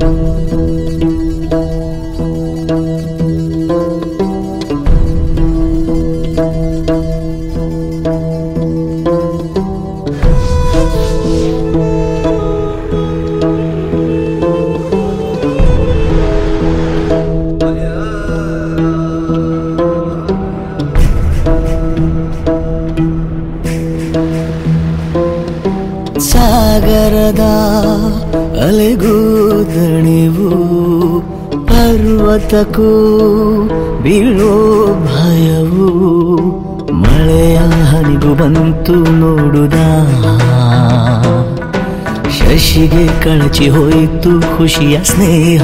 ಸಾಗರದ ಅಲೆಗೂ ದಣಿವು ಪರ್ವತಕ್ಕೂ ಬೀಳೋ ಭಯವು ಮಳೆಯ ಹನಿಗೂ ಬಂತು ನೋಡುದ ಶಶಿಗೆ ಕಳಚಿ ಹೋಯಿತು ಖುಷಿಯ ಸ್ನೇಹ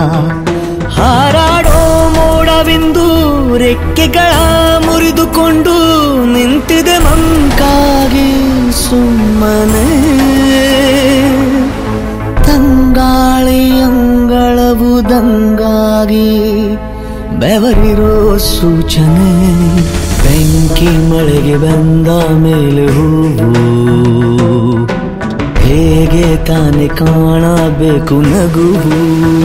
ಹಾರಾಡೋ ಮೋಡವಿಂದು ರೆಕ್ಕೆಗಳ ಮುರಿದುಕೊಂಡು ನಿಂತಿದೆ ಮಂಕಾಗಿ ಸುಮ್ಮನೆ ತಂಗಾಳಿ ಅಂಗಳವುದಂಗಾಗಿ ಬೆವರಿರೋ ಸೂಚನೆ ಬೆಂಕಿ ಮಳೆಗೆ ಬಂದ ಮೇಲೆ ಹೂವು ಹೇಗೆ ತಾನೆ ಕಾಣಬೇಕು ನಗುವು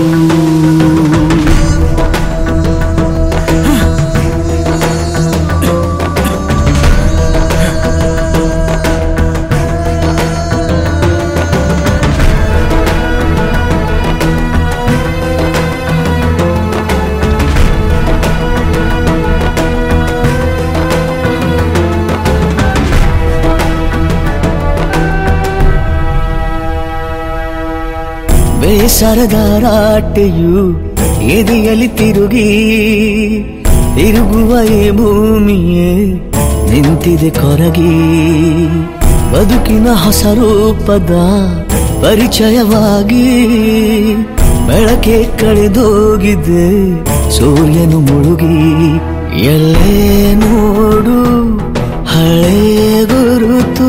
ಬೇಸರದ ರಾಟೆಯು ಎದೆಯಲ್ಲಿ ತಿರುಗಿ ತಿರುಗುವ ಈ ಭೂಮಿಯೇ ನಿಂತಿದೆ ಕೊರಗಿ ಬದುಕಿನ ಹೊಸ ರೂಪದ ಪರಿಚಯವಾಗಿ ಬೆಳಕೆ ಕಳೆದೋಗಿದೆ ಸೂರ್ಯನು ಮುಳುಗಿ ಎಲ್ಲೇ ನೋಡು ಹಳೆ ಗುರುತು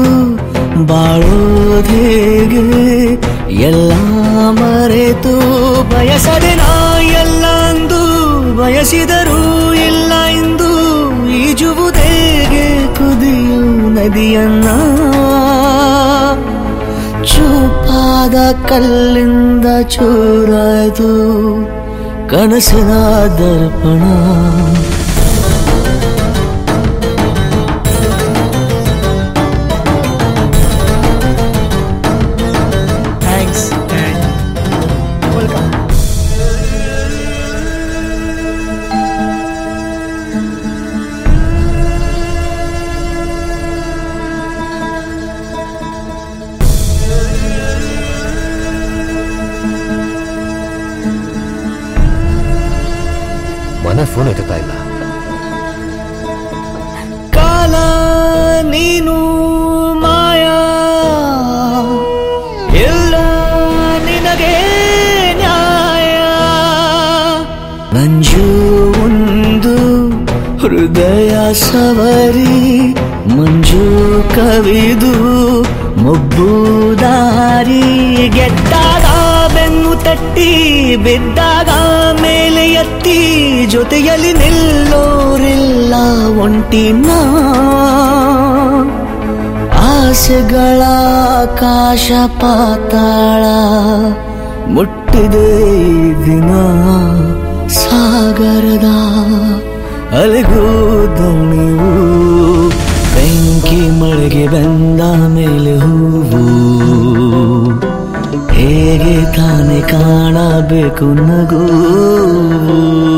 ಬಾಳೋದೇಗೆ ಎಲ್ಲ ಮರೆತು ಬಯಸದೆ ನಾ ಎಲ್ಲ ಅಂದು ಬಯಸಿದರೂ ಇಲ್ಲ ಎಂದು ಈಜುವುದೇಗೆ ಕುದಿಯು ನದಿಯನ್ನ ಚೂಪಾದ ಕಲ್ಲಿಂದ ಚೂರಾಯ್ತು ಕನಸಿನ ದರ್ಪಣ ಮನೆ ಫೋನ್ ಎತ್ತುತ್ತಾ ಇಲ್ಲ ಕಾಲ ನೀನು ಮಾಯಾ ಎಲ್ಲ ನಿನಗೆ ನ್ಯಾಯ ಮಂಜು ಒಂದು ಹೃದಯ ಸವರಿ ಮಂಜು ಕವಿದು ಮೊಬ್ಬು ದಾರಿ ಗೆದ್ದಾಗ ಬೆನ್ನು ತಟ್ಟಿ ಬಿದ್ದಾಗ ಮೇಲೆ ಎತ್ತಿ ಜೊತೆಯಲ್ಲಿ ನಿಲ್ಲೋರಿಲ್ಲ ಒಂಟಿನ ಆಸೆಗಳ ಆಕಾಶ ಪಾತಾಳ ಮುಟ್ಟಿದೆ ದಿನ ಸಾಗರದ ಅಲೆಗೂ ದಣಿವು ಬೆಂಕಿ ಮಳೆಗೆ ಬಂದ ಮೇಲೆ ಹೂವು ಹೇಗೆ ತಾನೆ ಕಾಣಬೇಕು ನಗು